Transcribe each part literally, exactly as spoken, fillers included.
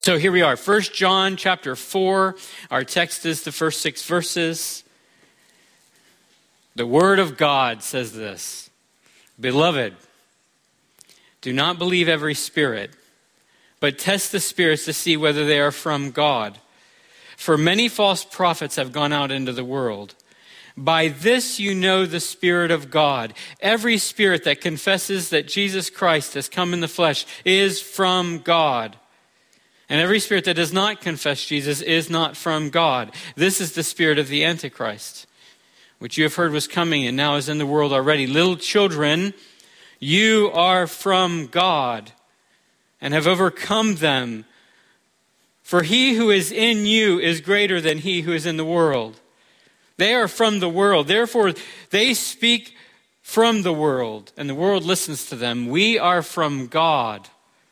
So here we are, First John chapter four. Our text is the first six verses. The Word of God says this: Beloved, do not believe every spirit, but test the spirits to see whether they are from God. For many false prophets have gone out into the world. By this you know the Spirit of God. Every spirit that confesses that Jesus Christ has come in the flesh is from God. And every spirit that does not confess Jesus is not from God. This is the spirit of the Antichrist, which you have heard was coming and now is in the world already. Little children, you are from God and have overcome them. For he who is in you is greater than he who is in the world. They are from the world. Therefore, they speak from the world, and the world listens to them. We are from God.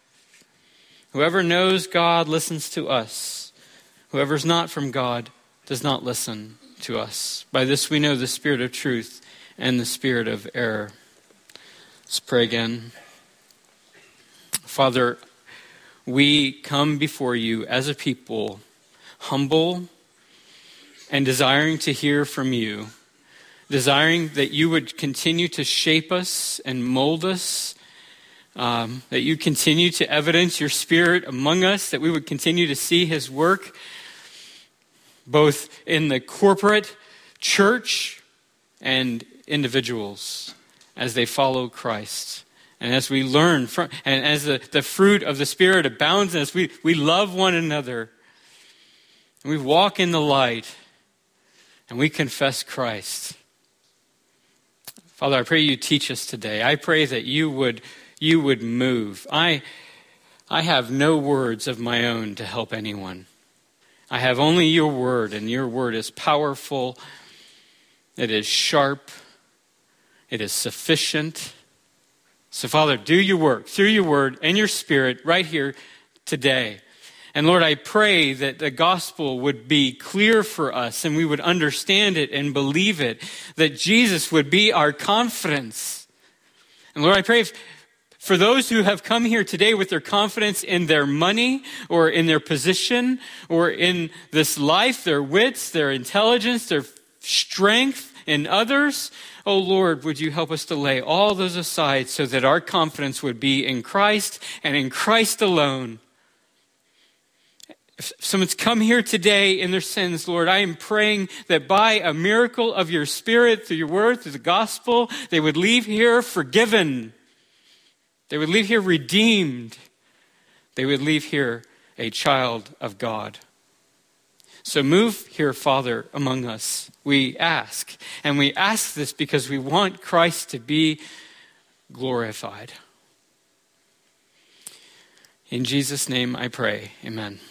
Whoever knows God listens to us. Whoever is not from God does not listen to us. By this we know the spirit of truth and the spirit of error. Let's pray again. Father, we come before you as a people, humble and desiring to hear from you, desiring that you would continue to shape us and mold us, um, that you continue to evidence your Spirit among us, that we would continue to see his work both in the corporate church and individuals as they follow Christ. And as we learn from, and as the, the fruit of the Spirit abounds in us, we, we love one another, and we walk in the light, and we confess Christ. Father, I pray you teach us today. I pray that you would you would move. I I have no words of my own to help anyone. I have only your word, and your word is powerful. It is sharp. It is sufficient. So, Father, do your work through your word and your Spirit right here today. And Lord, I pray that the gospel would be clear for us and we would understand it and believe it, that Jesus would be our confidence. And Lord, I pray if, for those who have come here today with their confidence in their money or in their position or in this life, their wits, their intelligence, their strength in others, oh Lord, would you help us to lay all those aside so that our confidence would be in Christ and in Christ alone. If someone's come here today in their sins, Lord, I am praying that by a miracle of your Spirit, through your word, through the gospel, they would leave here forgiven. They would leave here redeemed. They would leave here a child of God. So move here, Father, among us, we ask. And we ask this because we want Christ to be glorified. In Jesus' name I pray, amen.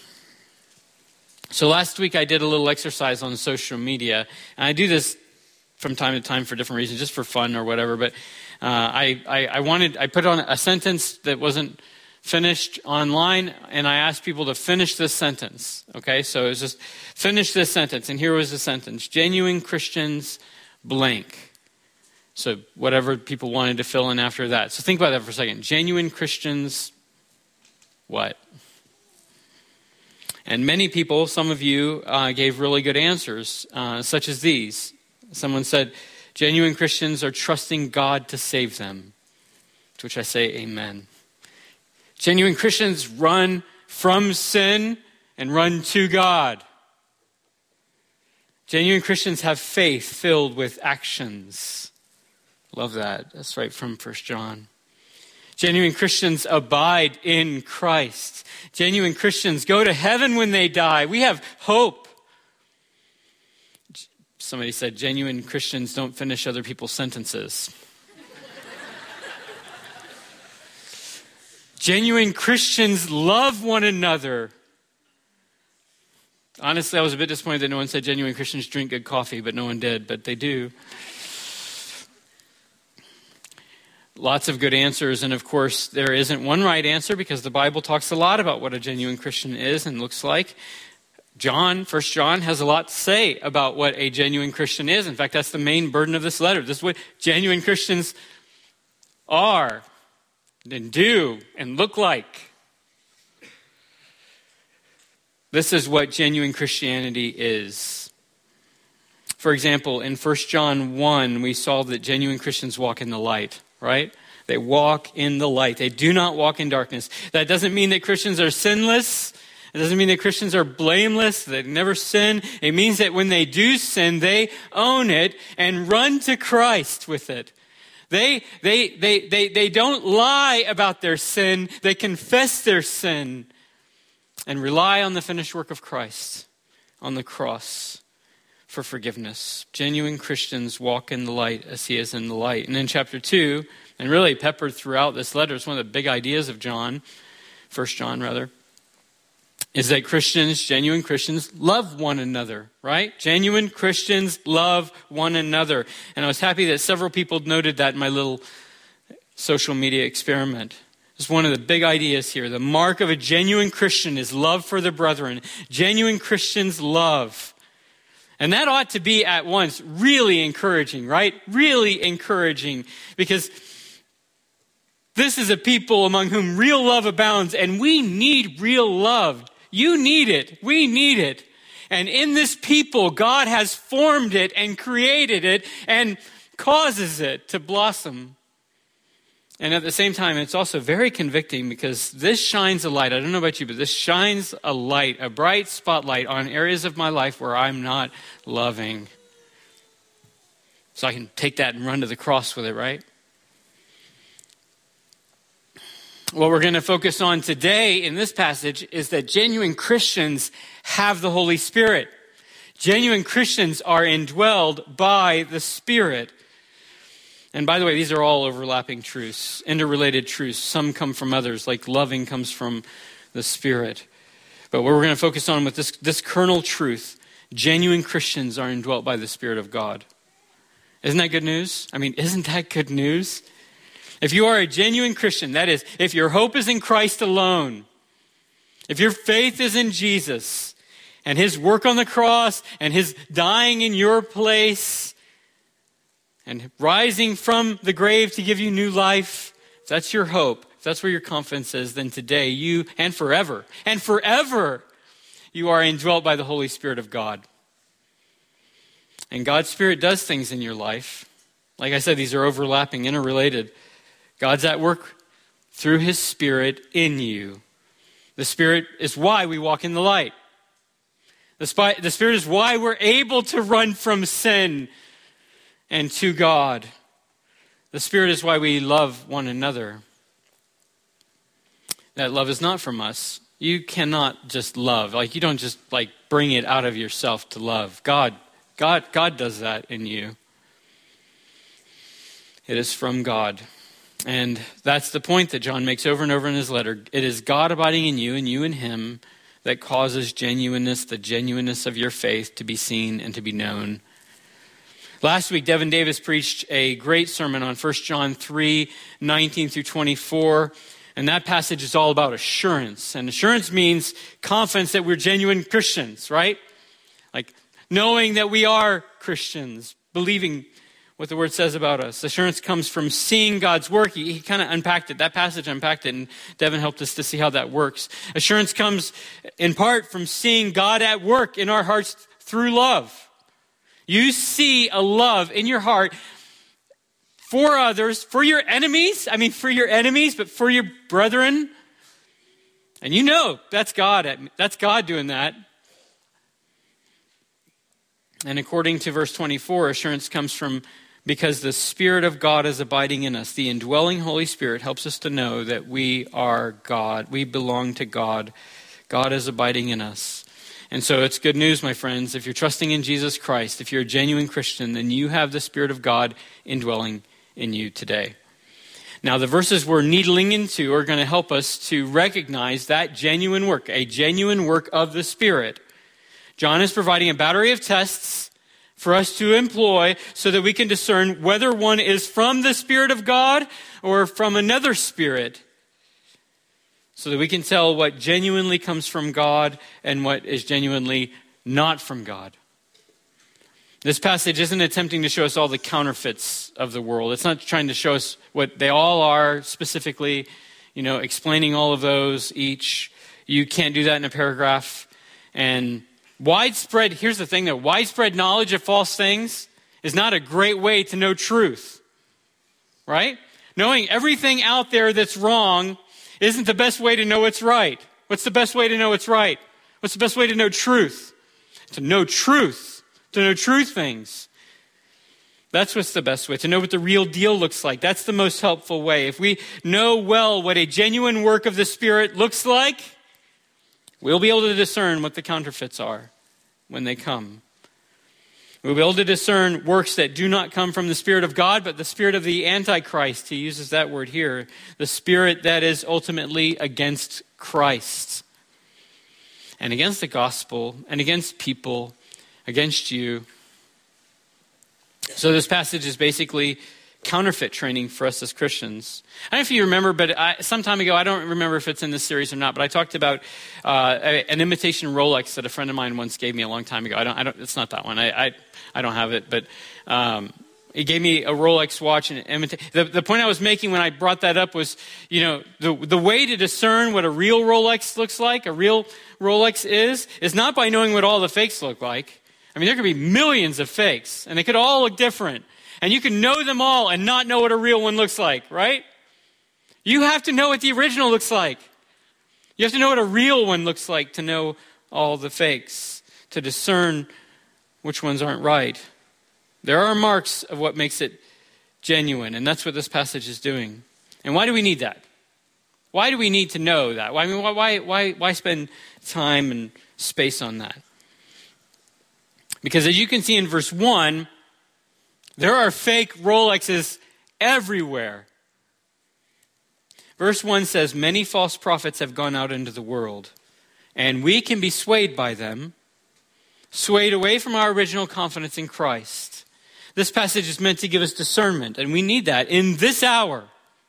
So last week I did a little exercise on social media, and I do this from time to time for different reasons, just for fun or whatever. But uh, I, I, I wanted I put on a sentence that wasn't finished online, and I asked people to finish this sentence. Okay, so it was just finish this sentence, and here was the sentence: genuine Christians blank. So whatever people wanted to fill in after that. So think about that for a second. Genuine Christians, what? And many people, some of you, uh, gave really good answers, uh, such as these. Someone said, genuine Christians are trusting God to save them, to which I say amen. Genuine Christians run from sin and run to God. Genuine Christians have faith filled with actions. Love that. That's right from First John. Genuine Christians abide in Christ. Genuine Christians go to heaven when they die. We have hope. Somebody said genuine Christians don't finish other people's sentences. Genuine Christians love one another. Honestly, I was a bit disappointed that no one said genuine Christians drink good coffee, but no one did, but they do. Lots of good answers, and of course, there isn't one right answer because the Bible talks a lot about what a genuine Christian is and looks like. John, First John, has a lot to say about what a genuine Christian is. In fact, that's the main burden of this letter. This is what genuine Christians are and do and look like. This is what genuine Christianity is. For example, in First John one, we saw that genuine Christians walk in the light, right? They walk in the light. They do not walk in darkness. That doesn't mean that Christians are sinless. It doesn't mean that Christians are blameless, they never sin. It means that when they do sin, they own it and run to Christ with it. They, they, they, they, they don't lie about their sin. They confess their sin and rely on the finished work of Christ on the cross for forgiveness. Genuine Christians walk in the light as he is in the light. And in chapter two, and really peppered throughout this letter, it's one of the big ideas of John, First John rather, is that Christians, genuine Christians, love one another, right? Genuine Christians love one another. And I was happy that several people noted that in my little social media experiment. It's one of the big ideas here. The mark of a genuine Christian is love for the brethren. Genuine Christians love. And that ought to be at once really encouraging, right? Really encouraging, because this is a people among whom real love abounds, and we need real love. You need it. We need it. And in this people, God has formed it and created it and causes it to blossom. And at the same time, it's also very convicting because this shines a light. I don't know about you, but this shines a light, a bright spotlight on areas of my life where I'm not loving. So I can take that and run to the cross with it, right? What we're going to focus on today in this passage is that genuine Christians have the Holy Spirit. Genuine Christians are indwelled by the Spirit. And by the way, these are all overlapping truths, interrelated truths. Some come from others, like loving comes from the Spirit. But what we're going to focus on with this, this kernel truth, genuine Christians are indwelt by the Spirit of God. Isn't that good news? I mean, isn't that good news? If you are a genuine Christian, that is, if your hope is in Christ alone, if your faith is in Jesus and his work on the cross and his dying in your place and rising from the grave to give you new life, if that's your hope, if that's where your confidence is, then today you, and forever, and forever, you are indwelt by the Holy Spirit of God. And God's Spirit does things in your life. Like I said, these are overlapping, interrelated. God's at work through his Spirit in you. The Spirit is why we walk in the light. The Spirit is why we're able to run from sin and to God. The Spirit is why we love one another. That love is not from us. You cannot just love. Like, you don't just like bring it out of yourself to love. God, God, God does that in you. It is from God. And that's the point that John makes over and over in his letter. It is God abiding in you and you in him that causes genuineness, the genuineness of your faith to be seen and to be known. Last week, Devin Davis preached a great sermon on First John three, nineteen through twenty-four. And that passage is all about assurance. And assurance means confidence that we're genuine Christians, right? Like knowing that we are Christians, believing what the word says about us. Assurance comes from seeing God's work. He, he kind of unpacked it. That passage unpacked it, and Devin helped us to see how that works. Assurance comes in part from seeing God at work in our hearts through love. You see a love in your heart for others, for your enemies. I mean, for your enemies, but for your brethren. And you know that's God. At, that's God doing that. And according to verse twenty-four, assurance comes from because the Spirit of God is abiding in us. The indwelling Holy Spirit helps us to know that we are God. We belong to God. God is abiding in us. And so it's good news, my friends. If you're trusting in Jesus Christ, if you're a genuine Christian, then you have the Spirit of God indwelling in you today. Now, the verses we're needling into are going to help us to recognize that genuine work, a genuine work of the Spirit. John is providing a battery of tests for us to employ so that we can discern whether one is from the Spirit of God or from another spirit, so that we can tell what genuinely comes from God and what is genuinely not from God. This passage isn't attempting to show us all the counterfeits of the world. It's not trying to show us what they all are specifically, you know, explaining all of those each. You can't do that in a paragraph. And widespread, here's the thing though, widespread knowledge of false things is not a great way to know truth, right? Knowing everything out there that's wrong isn't the best way to know what's right. What's the best way to know what's right? What's the best way to know truth? To know truth, to know true things. That's what's the best way, to know what the real deal looks like. That's the most helpful way. If we know well what a genuine work of the Spirit looks like, we'll be able to discern what the counterfeits are when they come. We'll be able to discern works that do not come from the Spirit of God, but the spirit of the Antichrist. He uses that word here. The spirit that is ultimately against Christ and against the gospel and against people, against you. So this passage is basically counterfeit training for us as Christians. I don't know if you remember, but I, some time ago, I don't remember if it's in this series or not, but I talked about uh, an imitation Rolex that a friend of mine once gave me a long time ago. I don't, I don't, it's not that one. I, I, I don't have it, but um, he gave me a Rolex watch and imitate. The, the point I was making when I brought that up was, you know, the the way to discern what a real Rolex looks like, a real Rolex is, is not by knowing what all the fakes look like. I mean, there could be millions of fakes, and they could all look different. And you can know them all and not know what a real one looks like, right? You have to know what the original looks like. You have to know what a real one looks like to know all the fakes, to discern which ones aren't right. There are marks of what makes it genuine, and that's what this passage is doing. And why do we need that? Why do we need to know that? I mean, why, why, why spend time and space on that? Because as you can see in verse one, there are fake Rolexes everywhere. Verse one says, many false prophets have gone out into the world, and we can be swayed by them, swayed away from our original confidence in Christ. This passage is meant to give us discernment, and we need that in this hour.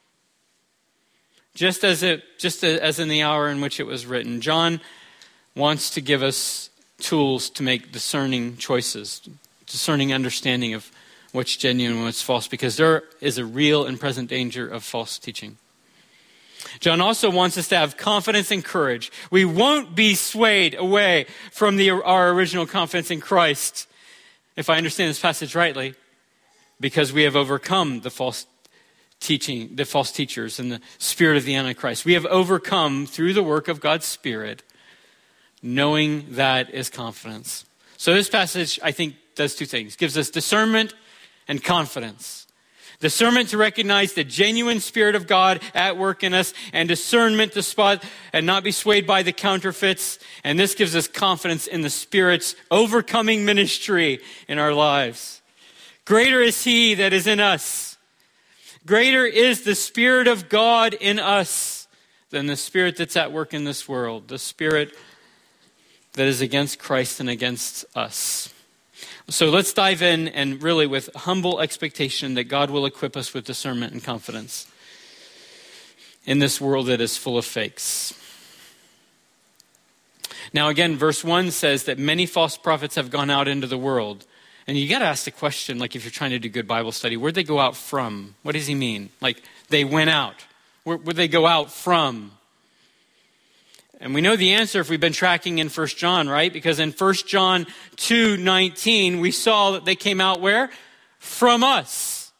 Just as it, just as in the hour in which it was written. John wants to give us tools to make discerning choices, discerning understanding of what's genuine and what's false, because there is a real and present danger of false teaching. John also wants us to have confidence and courage. We won't be swayed away from the, our original confidence in Christ, if I understand this passage rightly, because we have overcome the false teaching, the false teachers and the spirit of the Antichrist. We have overcome through the work of God's Spirit, knowing that is confidence. So this passage, I think, does two things. Gives us discernment and confidence. Discernment to recognize the genuine Spirit of God at work in us, and discernment to spot and not be swayed by the counterfeits. And this gives us confidence in the Spirit's overcoming ministry in our lives. Greater is He that is in us. Greater is the Spirit of God in us than the spirit that's at work in this world. The spirit that is against Christ and against us. So let's dive in, and really with humble expectation that God will equip us with discernment and confidence in this world that is full of fakes. Now again, verse one says that many false prophets have gone out into the world. And you got to ask the question, like if you're trying to do good Bible study, where'd they go out from? What does he mean? Like they went out. Where would they go out from? And we know the answer if we've been tracking in First John, right? Because in First John two nineteen, we saw that they came out where? From us.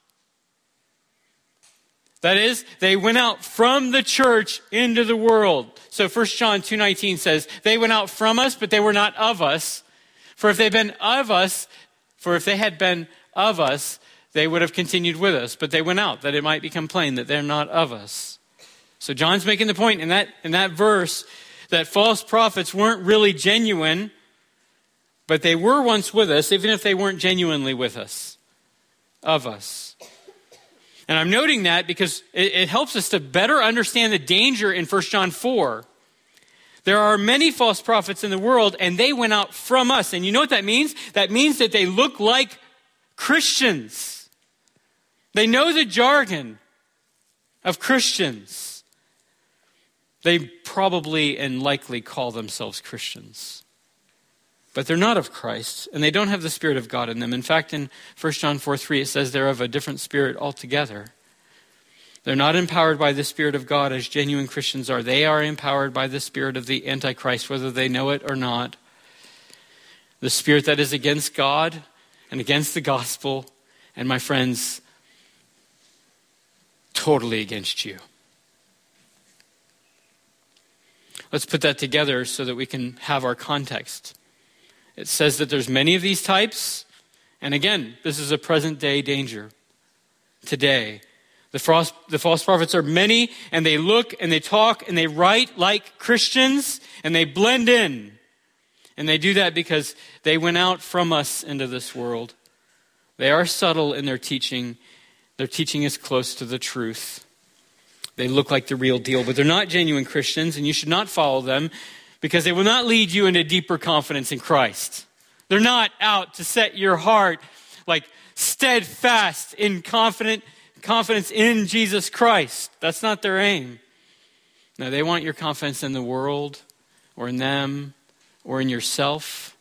That is, they went out from the church into the world. So First John two nineteen says, they went out from us, but they were not of us. For if they'd been of us, for if they had been of us, they would have continued with us. But they went out, that it might become plain that they're not of us. So John's making the point in that in that verse that false prophets weren't really genuine, but they were once with us, even if they weren't genuinely with us, of us. And I'm noting that because it, it helps us to better understand the danger in First John four. There are many false prophets in the world, and they went out from us. And you know what that means? That means that they look like Christians. They know the jargon of Christians. They probably and likely call themselves Christians. But they're not of Christ, and they don't have the Spirit of God in them. In fact, in First John four three, it says they're of a different spirit altogether. They're not empowered by the Spirit of God as genuine Christians are. They are empowered by the spirit of the Antichrist, whether they know it or not. the spirit that is against God and against the gospel, and my friends, totally against you. Let's put that together so that we can have our context. It says that there's many of these types, and again, this is a present day danger. Today, the false, the false prophets are many, and they look and they talk and they write like Christians, and they blend in. And they do that because they went out from us into this world. They are subtle in their teaching. Their teaching is close to the truth. They look like the real deal, but they're not genuine Christians, and you should not follow them because they will not lead you into deeper confidence in Christ. They're not out to set your heart like steadfast in confident confidence in Jesus Christ. That's not their aim. No, they want your confidence in the world or in them or in yourself.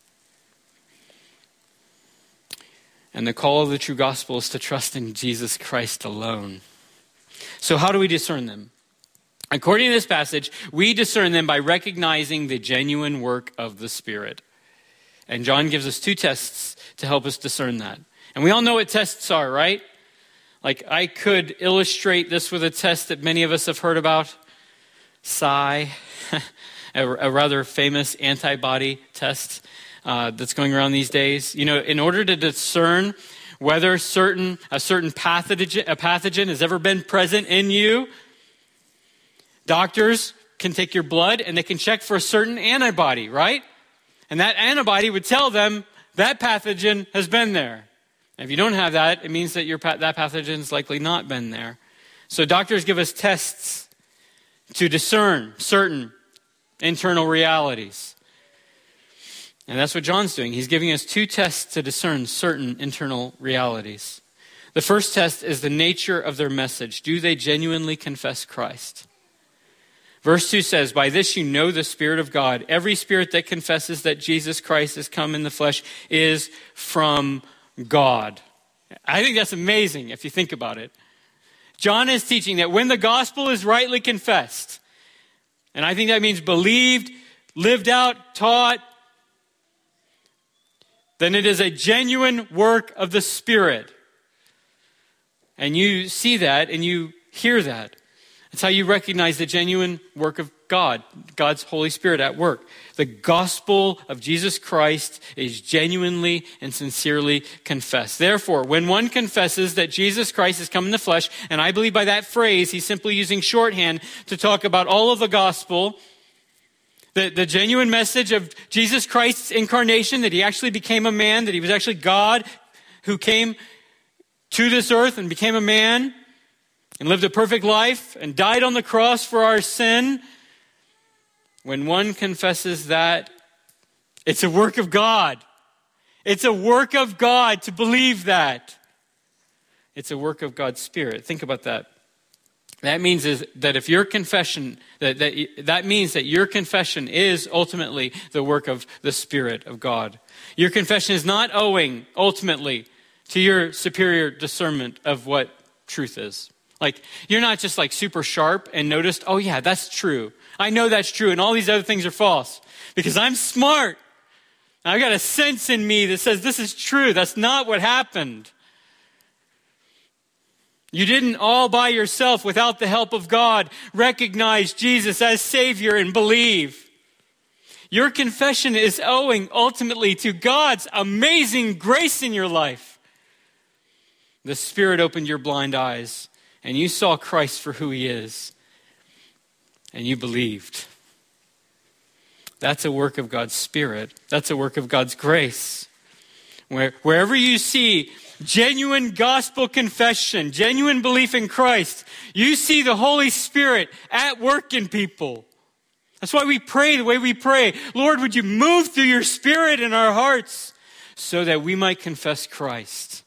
And the call of the true gospel is to trust in Jesus Christ alone. So how do we discern them? According to this passage, we discern them by recognizing the genuine work of the Spirit. And John gives us two tests to help us discern that. And we all know what tests are, right? Like, I could illustrate this with a test that many of us have heard about. S I, a, a rather famous antibody test uh, that's going around these days. You know, in order to discern whether certain a certain pathogen, a pathogen has ever been present in you, doctors can take your blood and they can check for a certain antibody, right? And that antibody would tell them that pathogen has been there. If you don't have that, it means that your that pathogen's likely not been there. So doctors give us tests to discern certain internal realities. And that's what John's doing. He's giving us two tests to discern certain internal realities. The first test is the nature of their message. Do they genuinely confess Christ? Verse two says, by this you know the Spirit of God. Every spirit that confesses that Jesus Christ has come in the flesh is from God. I think that's amazing if you think about it. John is teaching that when the gospel is rightly confessed, and I think that means believed, lived out, taught, then it is a genuine work of the Spirit. And you see that and you hear that. That's how you recognize the genuine work of God, God's Holy Spirit at work. The gospel of Jesus Christ is genuinely and sincerely confessed. Therefore, when one confesses that Jesus Christ has come in the flesh, and I believe by that phrase, he's simply using shorthand to talk about all of the gospel, the, the genuine message of Jesus Christ's incarnation, that he actually became a man, that he was actually God who came to this earth and became a man, and lived a perfect life and died on the cross for our sin. When one confesses that, it's a work of God. It's a work of God to believe that. It's a work of God's Spirit. Think about that. That means is that if your confession, that, that, that means that your confession is ultimately the work of the Spirit of God. Your confession is not owing ultimately to your superior discernment of what truth is. Like, you're not just like super sharp and noticed, oh yeah, that's true. I know that's true and all these other things are false because I'm smart. I've got a sense in me that says this is true. That's not what happened. You didn't all by yourself without the help of God recognize Jesus as Savior and believe. Your confession is owing ultimately to God's amazing grace in your life. The Spirit opened your blind eyes and you saw Christ for who he is, and you believed. That's a work of God's Spirit. That's a work of God's grace. Where, wherever you see genuine gospel confession, genuine belief in Christ, you see the Holy Spirit at work in people. That's why we pray the way we pray. Lord, would you move through your Spirit in our hearts so that we might confess Christ?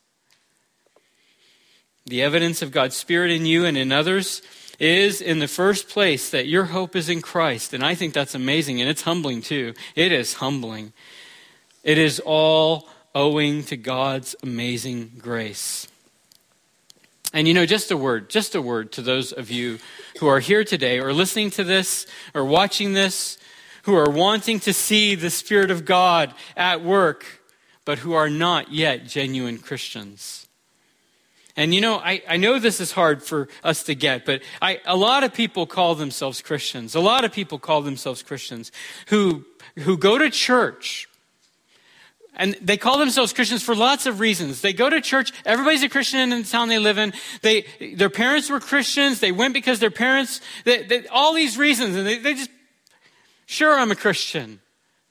The evidence of God's Spirit in you and in others is, in the first place, that your hope is in Christ. And I think that's amazing, and it's humbling too. It is humbling. It is all owing to God's amazing grace. And you know, just a word, just a word to those of you who are here today or listening to this or watching this, who are wanting to see the Spirit of God at work, but who are not yet genuine Christians. And you know, I, I know this is hard for us to get, but I, a lot of people call themselves Christians. A lot of people call themselves Christians who, who go to church. And they call themselves Christians for lots of reasons. They go to church. Everybody's a Christian in the town they live in. They, their parents were Christians. They went because their parents, they, they, all these reasons. And they, they just, sure, I'm a Christian.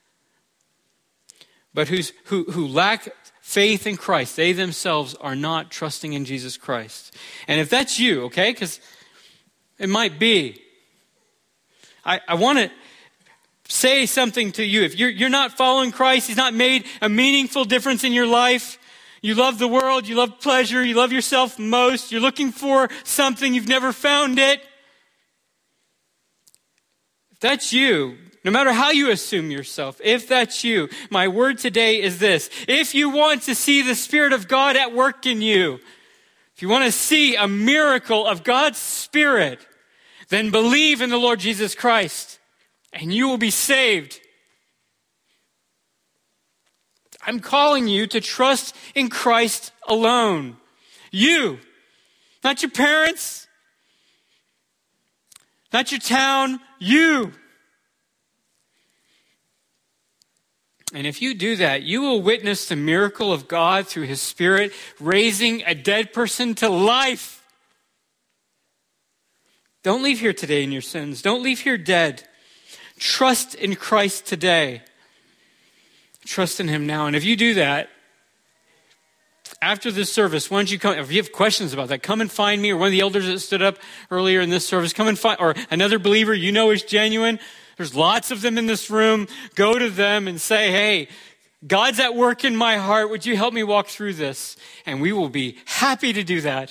But who's, who, who lack faith in Christ. They themselves are not trusting in Jesus Christ. And if that's you, okay, because it might be. I, I want to say something to you. If you're, you're not following Christ, He's not made a meaningful difference in your life. You love the world, you love pleasure, you love yourself most. You're looking for something, you've never found it. If that's you, no matter how you assume yourself, if that's you, my word today is this. If you want to see the Spirit of God at work in you, if you want to see a miracle of God's Spirit, then believe in the Lord Jesus Christ. And you will be saved. I'm calling you to trust in Christ alone. You, not your parents, not your town, you. And if you do that, you will witness the miracle of God through His Spirit, raising a dead person to life. Don't leave here today in your sins. Don't leave here dead. Trust in Christ today. Trust in Him now. And if you do that, after this service, why don't you come, if you have questions about that, come and find me, or one of the elders that stood up earlier in this service, come and find, or another believer you know is genuine. There's lots of them in this room. Go to them and say, hey, God's at work in my heart. Would you help me walk through this? And we will be happy to do that.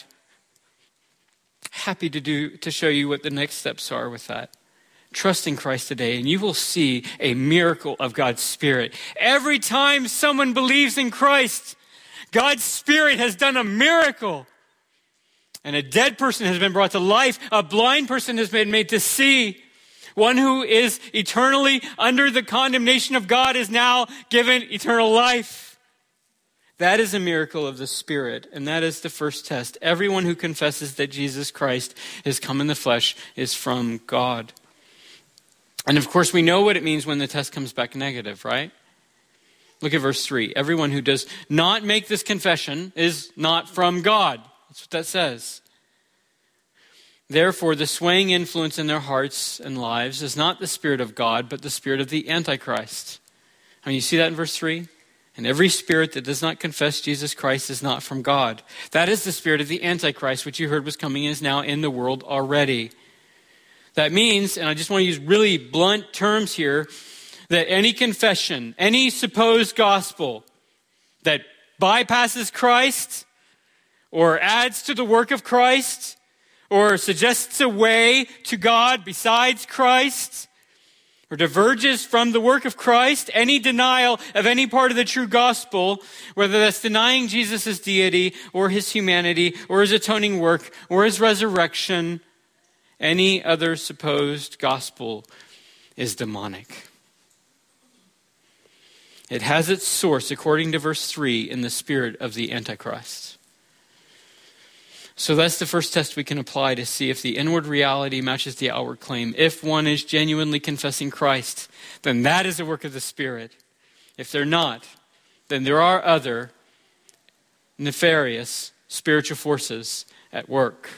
Happy to do, to show you what the next steps are with that. Trust in Christ today, and you will see a miracle of God's Spirit. Every time someone believes in Christ, God's Spirit has done a miracle. And a dead person has been brought to life. A blind person has been made to see. One who is eternally under the condemnation of God is now given eternal life. That is a miracle of the Spirit, and that is the first test. Everyone who confesses that Jesus Christ is come in the flesh is from God. And of course, we know what it means when the test comes back negative, right? Look at verse three. Everyone who does not make this confession is not from God. That's what that says. Therefore, the swaying influence in their hearts and lives is not the Spirit of God, but the spirit of the Antichrist. I mean, you see that in verse three? And every spirit that does not confess Jesus Christ is not from God. That is the spirit of the Antichrist, which you heard was coming and is now in the world already. That means, and I just want to use really blunt terms here, that any confession, any supposed gospel that bypasses Christ or adds to the work of Christ or suggests a way to God besides Christ or diverges from the work of Christ, any denial of any part of the true gospel, whether that's denying Jesus' deity or His humanity or His atoning work or His resurrection, any other supposed gospel is demonic. It has its source, according to verse three, in the spirit of the Antichrist. So that's the first test we can apply to see if the inward reality matches the outward claim. If one is genuinely confessing Christ, then that is the work of the Spirit. If they're not, then there are other nefarious spiritual forces at work.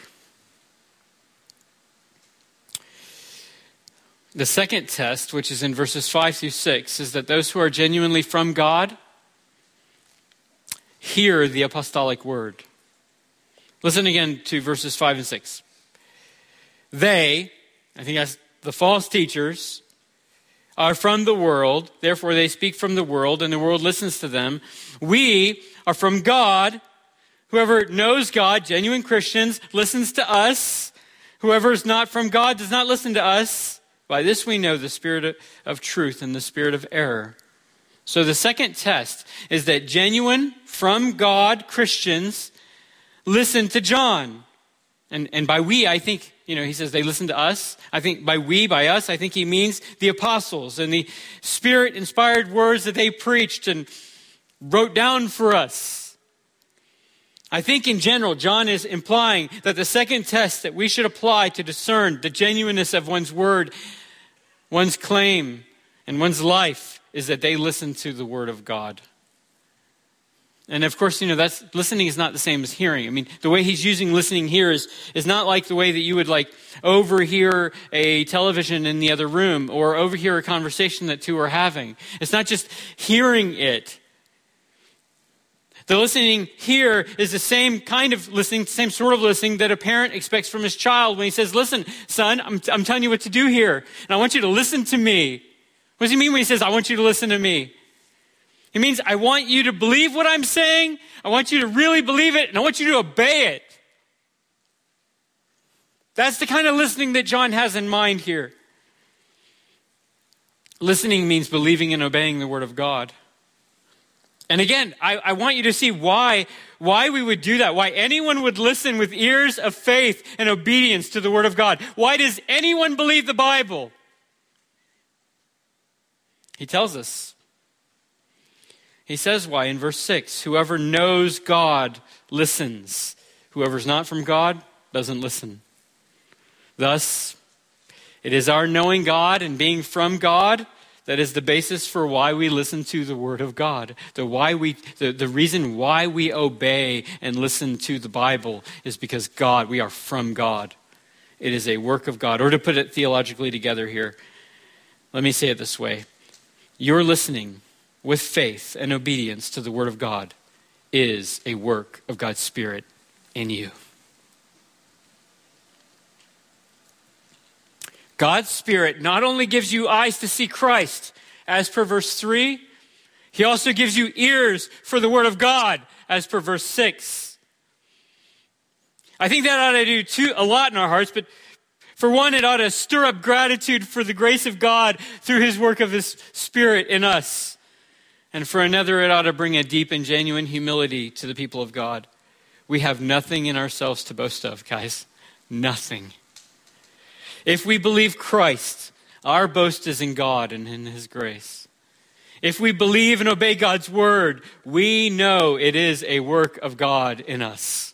The second test, which is in verses five through six, is that those who are genuinely from God hear the apostolic word. Listen again to verses five and six. They, I think that's the false teachers, are from the world, therefore they speak from the world, and the world listens to them. We are from God. Whoever knows God, genuine Christians, listens to us. Whoever is not from God does not listen to us. By this we know the spirit of truth and the spirit of error. So the second test is that genuine, from God Christians listen to John. And and by we, I think, you know, he says they listen to us. I think by we, by us, I think he means the apostles and the Spirit-inspired words that they preached and wrote down for us. I think in general, John is implying that the second test that we should apply to discern the genuineness of one's word, one's claim, and one's life is that they listen to the word of God. And of course, you know, that's listening is not the same as hearing. I mean, the way he's using listening here is, is not like the way that you would like overhear a television in the other room or overhear a conversation that two are having. It's not just hearing it. The listening here is the same kind of listening, same sort of listening that a parent expects from his child when he says, listen, son, I'm, I'm telling you what to do here, and I want you to listen to me. What does he mean when he says, I want you to listen to me? He means, I want you to believe what I'm saying, I want you to really believe it, and I want you to obey it. That's the kind of listening that John has in mind here. Listening means believing and obeying the word of God. And again, I, I want you to see why, why we would do that, why anyone would listen with ears of faith and obedience to the word of God. Why does anyone believe the Bible? He tells us. He says why in verse six, whoever knows God listens. Whoever's not from God doesn't listen. Thus, it is our knowing God and being from God that is the basis for why we listen to the word of God. The why we, the, the reason why we obey and listen to the Bible is because God, we are from God. It is a work of God. Or to put it theologically together here, let me say it this way. Your listening with faith and obedience to the word of God is a work of God's Spirit in you. God's Spirit not only gives you eyes to see Christ, as per verse three, he also gives you ears for the word of God, as per verse six. I think that ought to do two, a lot in our hearts, but for one, it ought to stir up gratitude for the grace of God through his work of his Spirit in us. And for another, it ought to bring a deep and genuine humility to the people of God. We have nothing in ourselves to boast of, guys. Nothing. If we believe Christ, our boast is in God and in his grace. If we believe and obey God's word, we know it is a work of God in us.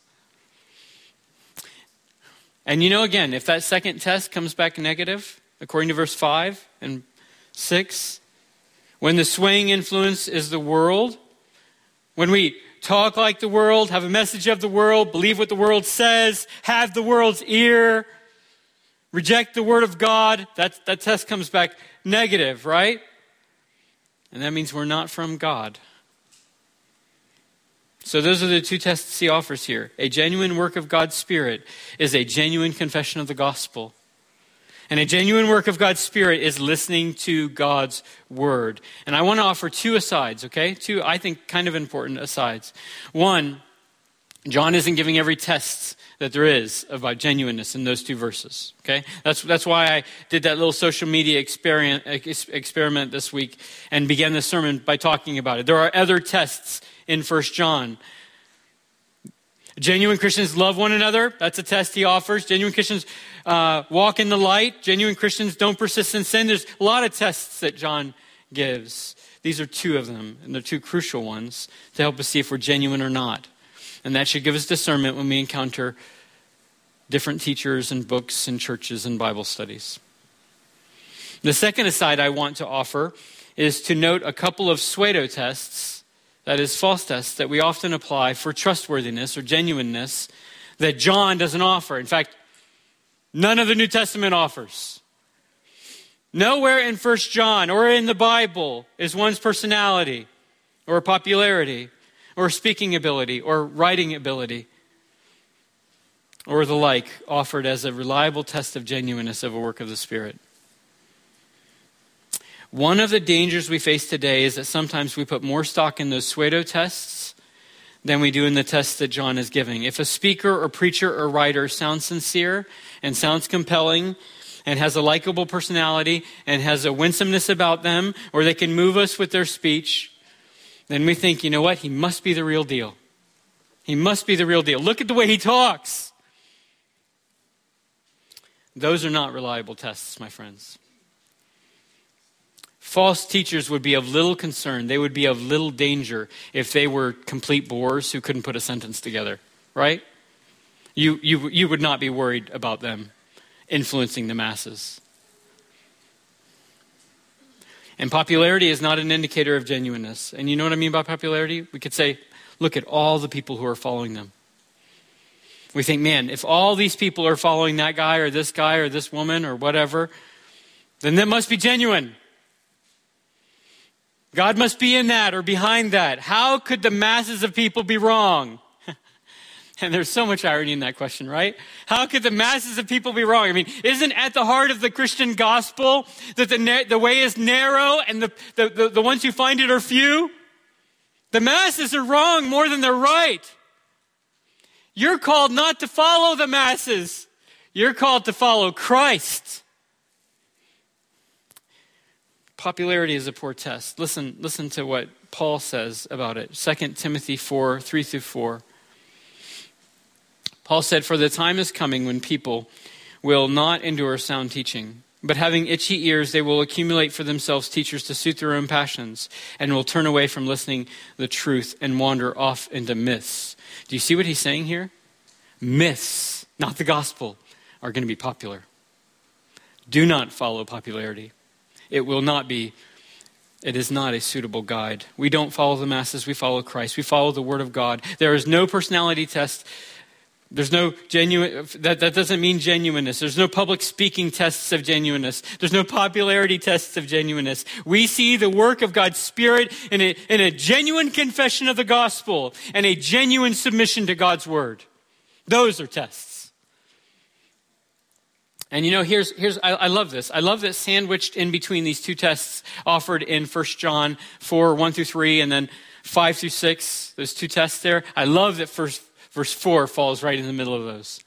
And you know, again, if that second test comes back negative, according to verse five and six, when the swaying influence is the world, when we talk like the world, have a message of the world, believe what the world says, have the world's ear, reject the word of God, that, that test comes back negative, right? And that means we're not from God. So those are the two tests he offers here. A genuine work of God's Spirit is a genuine confession of the gospel. And a genuine work of God's Spirit is listening to God's word. And I want to offer two asides, okay? Two, I think, kind of important asides. One, John isn't giving every test that there is about genuineness in those two verses, okay? That's that's why I did that little social media experiment, experiment this week and began the sermon by talking about it. There are other tests in First John. Genuine Christians love one another. That's a test he offers. Genuine Christians uh, walk in the light. Genuine Christians don't persist in sin. There's a lot of tests that John gives. These are two of them, and they're two crucial ones to help us see if we're genuine or not. And that should give us discernment when we encounter different teachers and books and churches and Bible studies. The second aside I want to offer is to note a couple of pseudo tests, that is false tests, that we often apply for trustworthiness or genuineness that John doesn't offer. In fact, none of the New Testament offers. Nowhere in First John or in the Bible is one's personality or popularity or speaking ability, or writing ability, or the like, offered as a reliable test of genuineness of a work of the Spirit. One of the dangers we face today is that sometimes we put more stock in those pseudo tests than we do in the tests that John is giving. If a speaker or preacher or writer sounds sincere and sounds compelling and has a likable personality and has a winsomeness about them, or they can move us with their speech, then we think, you know what? He must be the real deal. He must be the real deal. Look at the way he talks. Those are not reliable tests, my friends. False teachers would be of little concern. They would be of little danger if they were complete bores who couldn't put a sentence together, right? You, you, you would not be worried about them influencing the masses. And popularity is not an indicator of genuineness. And you know what I mean by popularity? We could say, look at all the people who are following them. We think, man, if all these people are following that guy or this guy or this woman or whatever, then that must be genuine. God must be in that or behind that. How could the masses of people be wrong? And there's so much irony in that question, right? How could the masses of people be wrong? I mean, isn't at the heart of the Christian gospel that the na- the way is narrow and the, the, the, the ones who find it are few? The masses are wrong more than they're right. You're called not to follow the masses. You're called to follow Christ. Popularity is a poor test. Listen, listen to what Paul says about it. Second Timothy four, three through four. Paul said, "For the time is coming when people will not endure sound teaching, but having itchy ears, they will accumulate for themselves teachers to suit their own passions, and will turn away from listening to the truth and wander off into myths." Do you see what he's saying here? Myths, not the gospel, are going to be popular. Do not follow popularity. It will not be, it is not a suitable guide. We don't follow the masses, we follow Christ. We follow the Word of God. There is no personality test. There's no genuine, that, that doesn't mean genuineness. There's no public speaking tests of genuineness. There's no popularity tests of genuineness. We see the work of God's Spirit in a, in a genuine confession of the gospel and a genuine submission to God's word. Those are tests. And you know, here's, here's I, I love this. I love that sandwiched in between these two tests offered in First John four, one through three, and then five through six, those two tests there. I love that first Verse four falls right in the middle of those.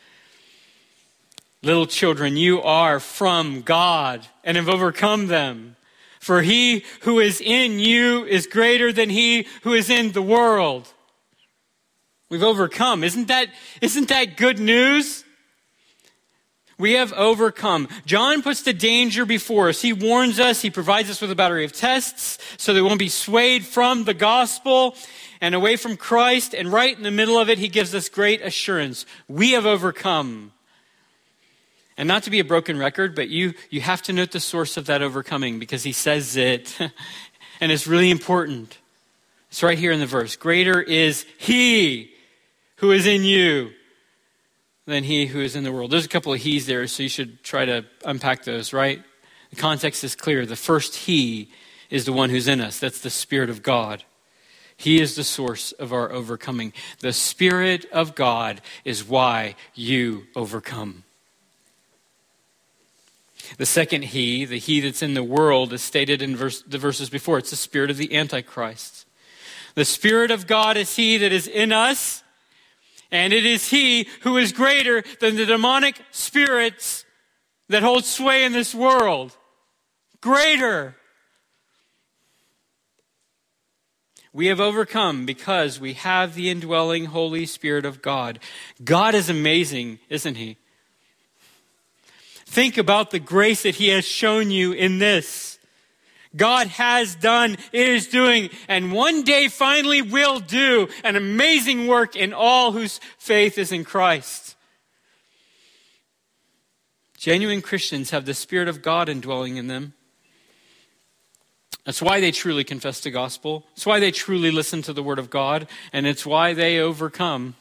Little children, you are from God and have overcome them. For he who is in you is greater than he who is in the world. We've overcome. Isn't that, isn't that good news? We have overcome. John puts the danger before us. He warns us. He provides us with a battery of tests so they won't be swayed from the gospel and away from Christ. And right in the middle of it, he gives us great assurance. We have overcome. And not to be a broken record, but you, you have to note the source of that overcoming because he says it. And it's really important. It's right here in the verse. Greater is he who is in you than he who is in the world. There's a couple of he's there, so you should try to unpack those, right? The context is clear. The first he is the one who's in us. That's the Spirit of God. He is the source of our overcoming. The Spirit of God is why you overcome. The second he, the he that's in the world, is stated in verse, the verses before. It's the spirit of the Antichrist. The Spirit of God is he that is in us, and it is he who is greater than the demonic spirits that hold sway in this world. Greater. We have overcome because we have the indwelling Holy Spirit of God. God is amazing, isn't he? Think about the grace that he has shown you in this. God has done, is doing, and one day finally will do an amazing work in all whose faith is in Christ. Genuine Christians have the Spirit of God indwelling in them. That's why they truly confess the gospel. It's why they truly listen to the word of God, and it's why they overcome.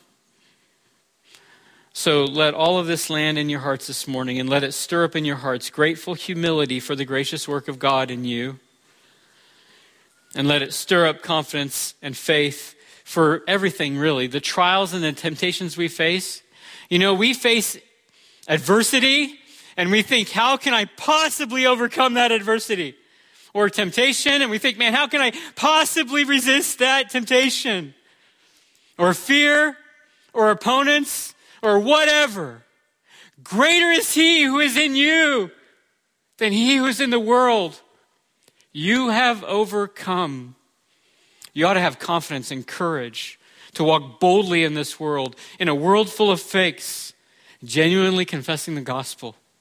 So let all of this land in your hearts this morning, and let it stir up in your hearts grateful humility for the gracious work of God in you. And let it stir up confidence and faith for everything, really. The trials and the temptations we face. You know, we face adversity, and we think, how can I possibly overcome that adversity? Or temptation, and we think, man, how can I possibly resist that temptation? Or fear, or opponents, or whatever. Greater is he who is in you than he who is in the world. You have overcome. You ought to have confidence and courage to walk boldly in this world, in a world full of fakes, genuinely confessing the gospel.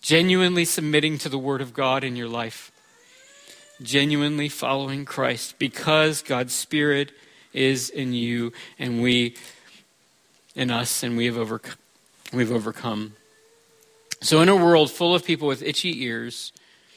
genuinely submitting to the Word of God in your life, genuinely following Christ because God's Spirit is in you and we in us, and we have overcome. We've overcome. So in a world full of people with itchy ears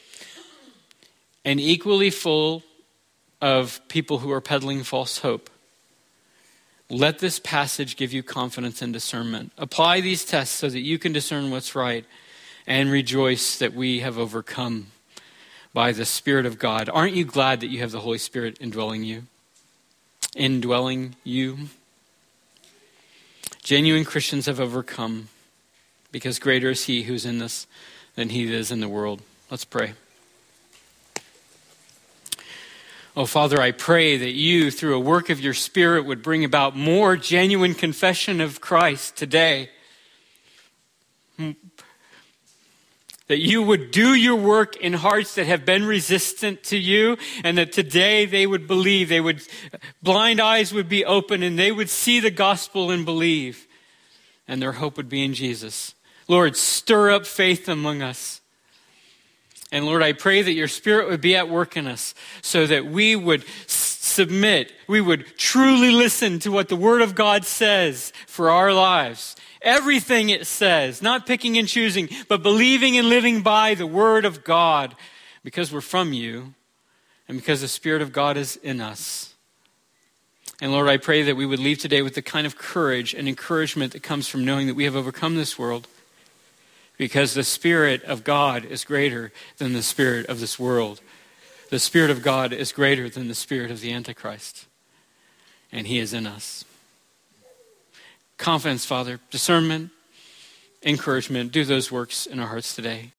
and equally full of people who are peddling false hope, let this passage give you confidence and discernment. Apply these tests so that you can discern what's right and rejoice that we have overcome by the Spirit of God. Aren't you glad that you have the Holy Spirit indwelling you? Indwelling you? Genuine Christians have overcome because greater is He who's in us than he that is in the world. Let's pray. Oh, Father, I pray that you, through a work of your Spirit, would bring about more genuine confession of Christ today. That you would do your work in hearts that have been resistant to you, and that today they would believe, they would, blind eyes would be open, and they would see the gospel and believe, and their hope would be in Jesus. Lord, stir up faith among us. And Lord, I pray that your Spirit would be at work in us so that we would s- submit, we would truly listen to what the Word of God says for our lives. Everything it says, not picking and choosing, but believing and living by the Word of God because we're from you and because the Spirit of God is in us. And Lord, I pray that we would leave today with the kind of courage and encouragement that comes from knowing that we have overcome this world because the Spirit of God is greater than the spirit of this world. The Spirit of God is greater than the spirit of the Antichrist. And He is in us. Confidence, Father, discernment, encouragement, do those works in our hearts today.